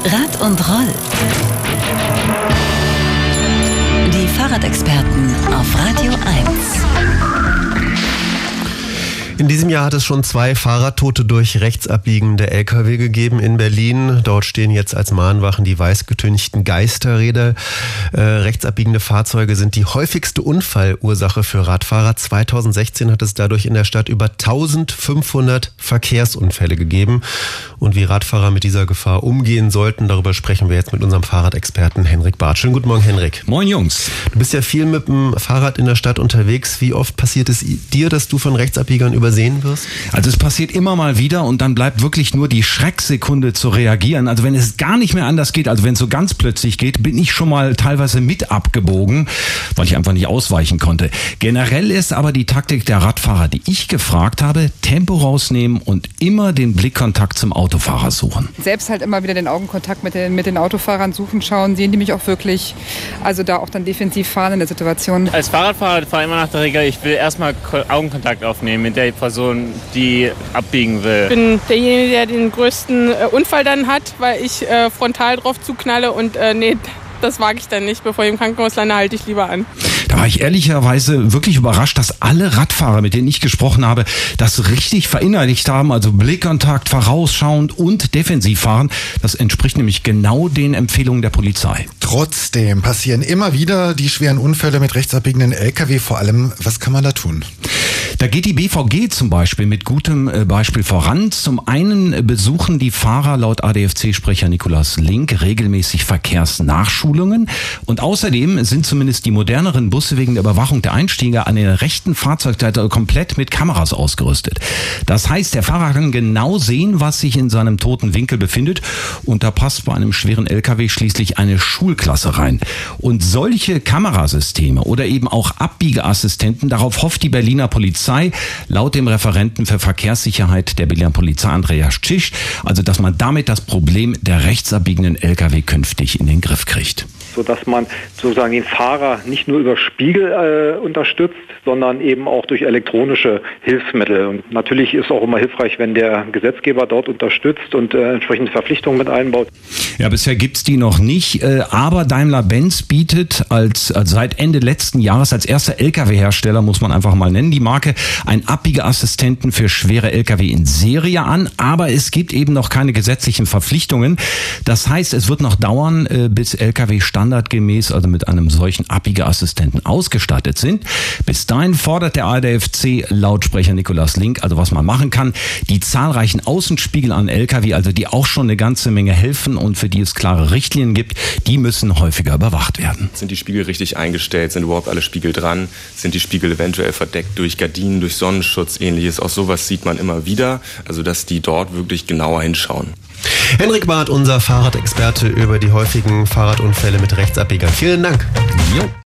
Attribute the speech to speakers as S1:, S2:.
S1: Rad und Roll. Die Fahrradexperten auf Radio 1.
S2: In diesem Jahr hat es schon 2 Fahrradtote durch rechtsabbiegende Lkw gegeben in Berlin. Dort stehen jetzt als Mahnwachen die weißgetünchten Geisterräder. Rechtsabbiegende Fahrzeuge sind die häufigste Unfallursache für Radfahrer. 2016 hat es dadurch in der Stadt über 1500 Verkehrsunfälle gegeben. Und wie Radfahrer mit dieser Gefahr umgehen sollten, darüber sprechen wir jetzt mit unserem Fahrradexperten Henrik Barth. Schönen guten Morgen, Henrik.
S3: Moin, Jungs.
S2: Du bist ja viel mit dem Fahrrad in der Stadt unterwegs. Wie oft passiert es dir, dass du von Rechtsabbiegern übersehen wirst?
S3: Also es passiert immer mal wieder und dann bleibt wirklich nur die Schrecksekunde zu reagieren. Also wenn es gar nicht mehr anders geht, also wenn es so ganz plötzlich geht, bin ich schon mal teilweise mit abgebogen, weil ich einfach nicht ausweichen konnte. Generell ist aber die Taktik der Radfahrer, die ich gefragt habe, Tempo rausnehmen und immer den Blickkontakt zum Autofahrer suchen.
S4: Selbst halt immer wieder den Augenkontakt mit den Autofahrern suchen, schauen, sehen die mich auch wirklich, also da auch dann defensiv fahren in der Situation.
S5: Als Fahrradfahrer fahre ich immer nach der Regel, ich will erstmal Augenkontakt aufnehmen mit der Person, die abbiegen will.
S6: Ich bin derjenige, der den größten Unfall dann hat, weil ich frontal drauf zuknalle und das wage ich dann nicht. Bevor ich im Krankenhaus lande, halte ich lieber an.
S3: Da war ich ehrlicherweise wirklich überrascht, dass alle Radfahrer, mit denen ich gesprochen habe, das richtig verinnerlicht haben. Also Blickkontakt, vorausschauend und defensiv fahren. Das entspricht nämlich genau den Empfehlungen der Polizei.
S7: Trotzdem passieren immer wieder die schweren Unfälle mit rechtsabbiegenden Lkw. Vor allem, was kann man da tun?
S3: Da geht die BVG zum Beispiel mit gutem Beispiel voran. Zum einen besuchen die Fahrer laut ADFC-Sprecher Nikolaus Link regelmäßig Verkehrsnachschulungen. Und außerdem sind zumindest die moderneren Busse wegen der Überwachung der Einsteiger an der rechten Fahrzeugseite komplett mit Kameras ausgerüstet. Das heißt, der Fahrer kann genau sehen, was sich in seinem toten Winkel befindet. Und da passt bei einem schweren LKW schließlich eine Schulklasse rein. Und solche Kamerasysteme oder eben auch Abbiegeassistenten, darauf hofft die Berliner Polizei, laut dem Referenten für Verkehrssicherheit der Berliner Polizei Andreas Tschisch, also dass man damit das Problem der rechtsabbiegenden Lkw künftig in den Griff kriegt.
S8: Sodass man sozusagen den Fahrer nicht nur über Spiegel unterstützt, sondern eben auch durch elektronische Hilfsmittel. Und natürlich ist auch immer hilfreich, wenn der Gesetzgeber dort unterstützt und entsprechende Verpflichtungen mit einbaut.
S3: Ja, bisher gibt's die noch nicht, aber Daimler-Benz bietet als seit Ende letzten Jahres als erster Lkw-Hersteller, muss man einfach mal nennen, die Marke, einen Abbiegeassistenten für schwere Lkw in Serie an, aber es gibt eben noch keine gesetzlichen Verpflichtungen. Das heißt, es wird noch dauern, bis Lkw standardgemäß, also mit einem solchen Abbiegeassistenten ausgestattet sind. Bis dahin fordert der ADFC-Lautsprecher Nikolaus Link, also was man machen kann, die zahlreichen Außenspiegel an Lkw, also die auch schon eine ganze Menge helfen und für die es klare Richtlinien gibt, die müssen häufiger überwacht werden.
S9: Sind die Spiegel richtig eingestellt? Sind überhaupt alle Spiegel dran? Sind die Spiegel eventuell verdeckt durch Gardinen, durch Sonnenschutz, ähnliches? Auch sowas sieht man immer wieder, also dass die dort wirklich genauer hinschauen.
S2: Henrik Barth, unser Fahrradexperte über die häufigen Fahrradunfälle mit Rechtsabbiegern. Vielen Dank.
S3: Jo.